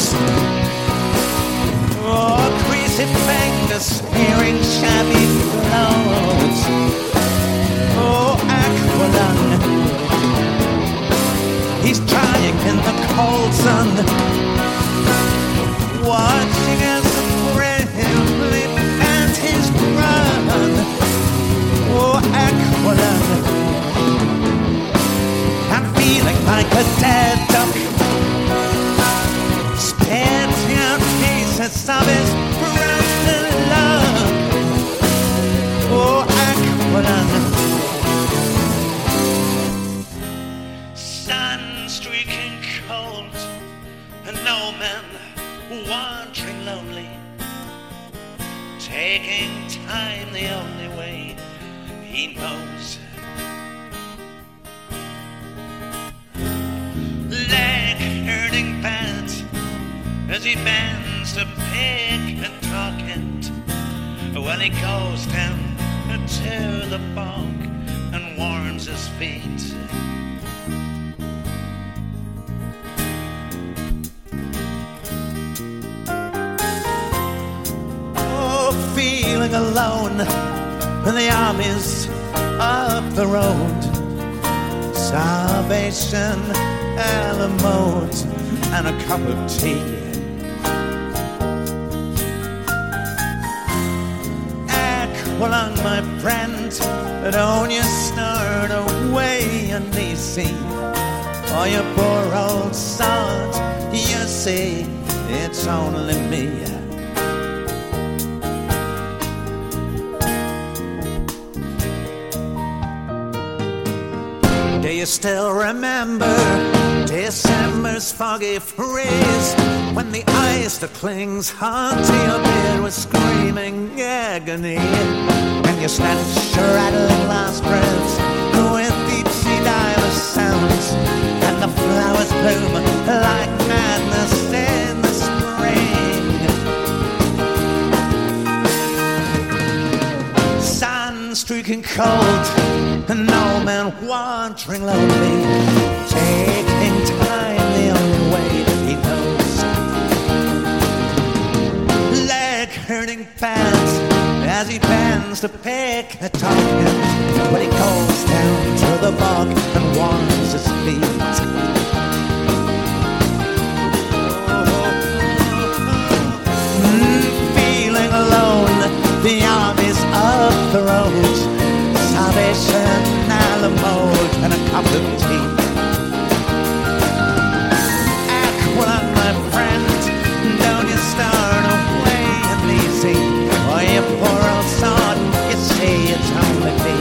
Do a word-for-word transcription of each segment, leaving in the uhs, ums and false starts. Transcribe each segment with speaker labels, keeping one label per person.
Speaker 1: Oh, greasy fingers smearing shabby clothes. Oh, Aqualung, he's trying in the cold sun, watching as the bravely panties run. Oh, Aqualung, I'm feeling like a dead duck, spitting out pieces of his broken love. Oh, Aqualung, sun streaking cold, and no man wandering lonely, taking time the only way he knows. Leg hurting bad as he bends to pick and talking, when he goes down to the bog and warms his feet. Oh, feeling alone in the armies of the road, Salvation, a mode, and a cup of tea. Aqualung, my friend, don't you start away uneasy, or you poor old sod, you see, it's only me. Do you still remember December's foggy freeze, when the ice that clings onto your beard was screaming agony, and you snatched your rattling last breaths with deep-sea diver sounds, and the flowers bloom like madness in the spring. Sun streaking cold, and no man wandering lonely, taking time the only way he knows. Leg hurting fast as he bends to pick a target, when he goes down to the bog and warms his feet. Mm, feeling alone, the armies of the road, Salvation, a mode, and a cup of tea. Aqualung, my friend, don't you start away uneasy, or you poor old sod, you see it's only me.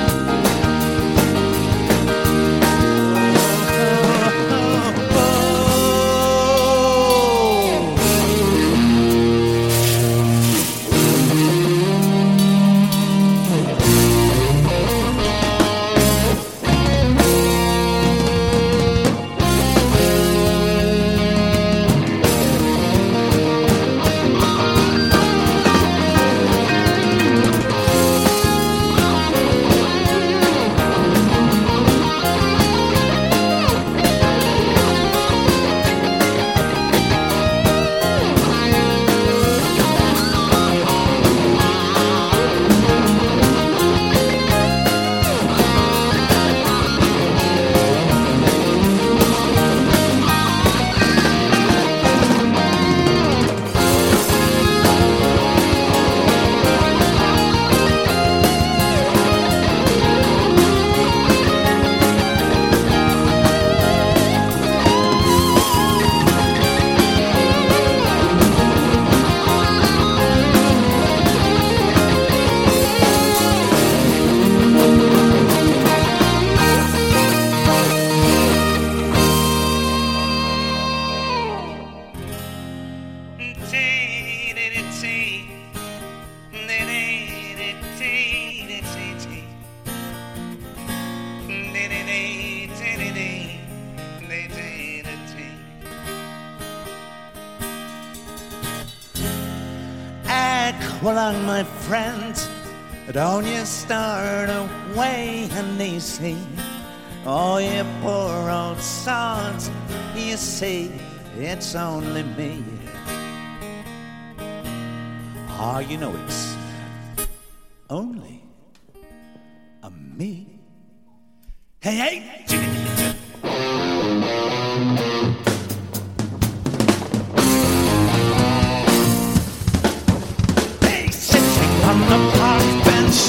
Speaker 1: Aqualung, my friend, don't you start away uneasy, oh, you poor old sods, you see, it's only me. Ah, you know it's only a me. Hey, hey! Hey, sitting on the park bench,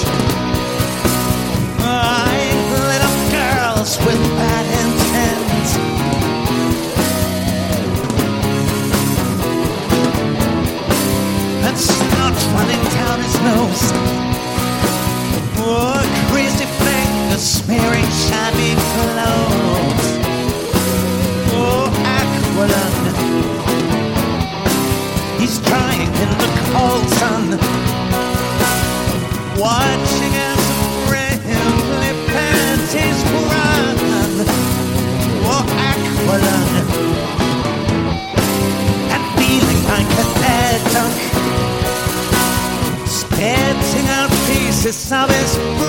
Speaker 1: eyeing little girls with bad intent. And snot running down his nose. Oh, crazy fingers smearing shabby clothes. Oh, Aqualung, he's drying in the cold sun, watching as the friendly panties run. Oh, Aqualung, and feeling like a dead duck, spitting out pieces of his